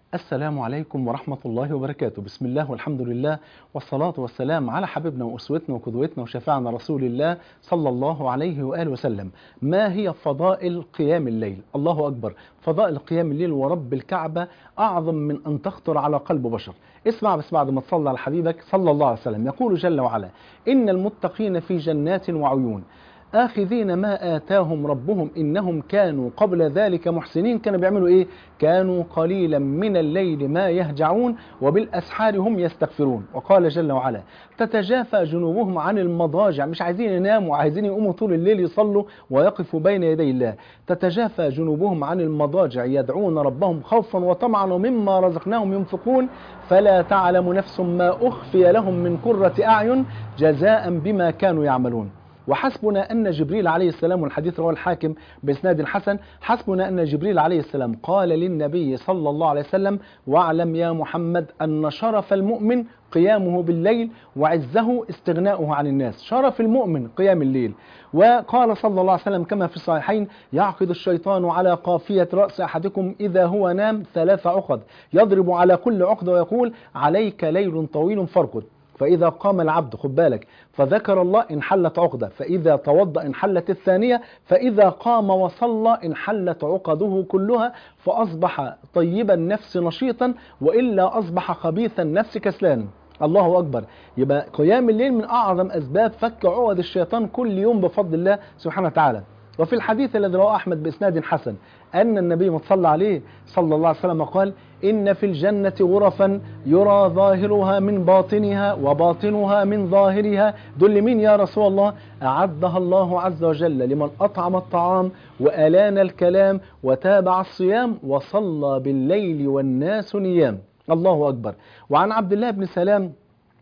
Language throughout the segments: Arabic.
السلام عليكم ورحمة الله وبركاته. بسم الله والحمد لله والصلاة والسلام على حبيبنا وأسوتنا وقدوتنا وشفاعنا رسول الله صلى الله عليه وآله وسلم. ما هي فضائل قيام الليل؟ الله أكبر. فضائل قيام الليل ورب الكعبة أعظم من أن تخطر على قلب بشر. اسمع بس بعد ما تصلي على حبيبك صلى الله عليه وسلم. يقول جل وعلا: إن المتقين في جنات وعيون آخذين ما آتاهم ربهم إنهم كانوا قبل ذلك محسنين. كانوا بيعملوا إيه؟ كانوا قليلا من الليل ما يهجعون وبالأسحار هم يستغفرون. وقال جل وعلا: تتجافى جنوبهم عن المضاجع. مش عايزين يناموا، عايزين يقوموا طول الليل يصلوا ويقفوا بين يدي الله. تتجافى جنوبهم عن المضاجع يدعون ربهم خوفا وطمعا ومما رزقناهم ينفقون فلا تعلم نفس ما أخفي لهم من قرة أعين جزاء بما كانوا يعملون. وحسبنا أن جبريل عليه السلام، والحديث رواه الحاكم بإسناد حسن، حسبنا أن جبريل عليه السلام قال للنبي صلى الله عليه وسلم: واعلم يا محمد أن شرف المؤمن قيامه بالليل وعزه استغناؤه عن الناس. شرف المؤمن قيام الليل. وقال صلى الله عليه وسلم كما في الصحيحين: يعقد الشيطان على قافية رأس أحدكم إذا هو نام 3 عقد، يضرب على كل عقدة ويقول: عليك ليل طويل فارقد. فإذا قام العبد، خد بالك، فذكر الله انحلت عقدة، فإذا توضأ انحلت الثانية، فإذا قام وصلى انحلت عقده كلها، فأصبح طيب النفس نشيطا، وإلا أصبح خبيث النفس كسلان. الله أكبر. يبقى قيام الليل من أعظم أسباب فك عقد الشيطان كل يوم بفضل الله سبحانه وتعالى. وفي الحديث الذي رواه أحمد بإسناد حسن أن النبي صلى عليه صلى الله عليه وسلم قال: إن في الجنة غرفا يرى ظاهرها من باطنها وباطنها من ظاهرها. دل مين يا رسول الله؟ أعدها الله عز وجل لمن أطعم الطعام وألان الكلام وتابع الصيام وصلى بالليل والناس نيام. الله أكبر. وعن عبد الله بن سلام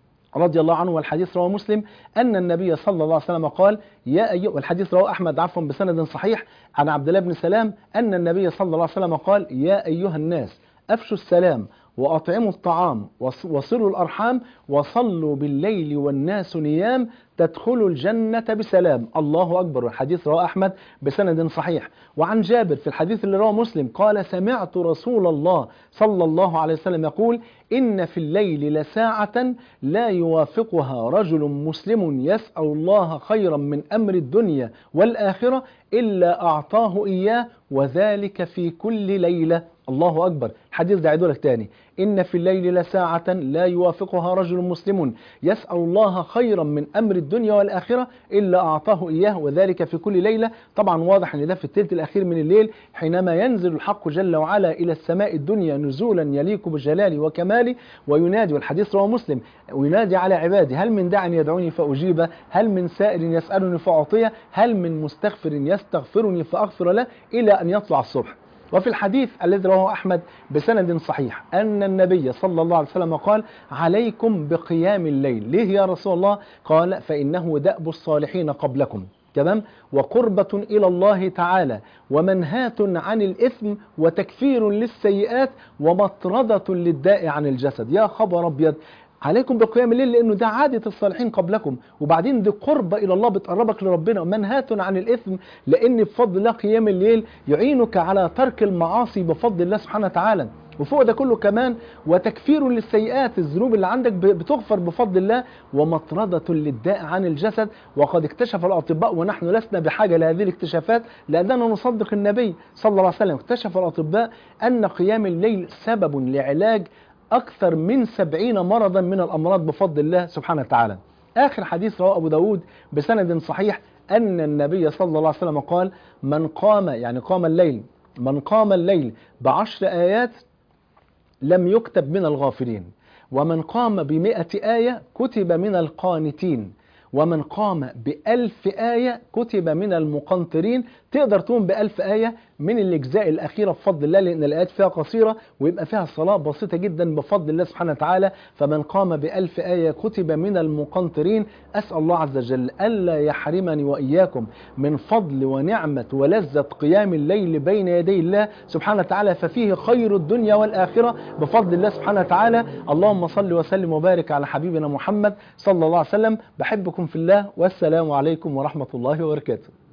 رضي الله عنه، والحديث رواه مسلم، أن النبي صلى الله عليه وسلم قال: والحديث رواه أحمد بسند صحيح عن عبد الله بن سلام أن النبي صلى الله عليه وسلم قال: يا أيها الناس أفشوا السلام وأطعموا الطعام وصلوا الأرحام وصلوا بالليل والناس نيام تدخلوا الجنة بسلام. الله أكبر. والحديث رواه أحمد بسند صحيح. وعن جابر في الحديث اللي رواه مسلم قال: سمعت رسول الله صلى الله عليه وسلم يقول: إن في الليل لساعة لا يوافقها رجل مسلم يسأل الله خيرا من أمر الدنيا والآخرة إلا أعطاه إياه، وذلك في كل ليلة. الله أكبر. الحديث ده عيدولك تاني: إن في الليل لساعة لا يوافقها رجل مسلم يسأل الله خيرا من أمر الدنيا والآخرة إلا أعطاه إياه، وذلك في كل ليلة. طبعا واضح أن ده في الثلث الأخير من الليل حينما ينزل الحق جل وعلا إلى السماء الدنيا نزولا يليق بجلاله وكماله وينادي، والحديث رواه مسلم، وينادي على عبادي: هل من داع يدعوني فأجيبه، هل من سائل يسألني فأعطيه، هل من مستغفر يستغفرني فأغفر له، إلى أن يطلع الصبح. وفي الحديث الذي رواه أحمد بسند صحيح أن النبي صلى الله عليه وسلم قال: عليكم بقيام الليل. ليه يا رسول الله؟ قال: فإنه دأب الصالحين قبلكم، تمام، وقربة إلى الله تعالى ومنهاة عن الإثم وتكفير للسيئات ومطردة للداء عن الجسد. يا خبر أبيض. عليكم بقيام الليل لأنه ده عادة الصالحين قبلكم، وبعدين دي قربة إلى الله بتقربك لربنا، ومنهاة عن الإثم لأن بفضل الله قيام الليل يعينك على ترك المعاصي بفضل الله سبحانه وتعالى. وفوق ده كله كمان وتكفير للسيئات، الذنوب اللي عندك بتغفر بفضل الله، ومطردة للداء عن الجسد. وقد اكتشف الأطباء، ونحن لسنا بحاجة لهذه الاكتشافات لأننا نصدق النبي صلى الله عليه وسلم، اكتشف الأطباء أن قيام الليل سبب لعلاج أكثر من 70 مرضا من الأمراض بفضل الله سبحانه وتعالى. آخر حديث رواه أبو داود بسند صحيح أن النبي صلى الله عليه وسلم قال: من قام، يعني قام الليل، من قام الليل ب10 آيات لم يكتب من الغافلين، ومن قام ب100 آية كتب من القانتين، ومن قام ب1000 آية كتب من المقنطرين. تقدر تقوم ب1000 آية من الأجزاء الأخيرة بفضل الله لأن الآيات فيها قصيرة ويبقى فيها صلاة بسيطة جدا بفضل الله سبحانه وتعالى. فمن قام ب1000 آية كتب من المقنطرين. أسأل الله عز وجل ألا يحرمني وإياكم من فضل ونعمة ولذة قيام الليل بين يدي الله سبحانه وتعالى، ففيه خير الدنيا والآخرة بفضل الله سبحانه وتعالى. اللهم صل وسلم وبارك على حبيبنا محمد صلى الله عليه وسلم. بحبكم في الله، والسلام عليكم ورحمة الله وبركاته.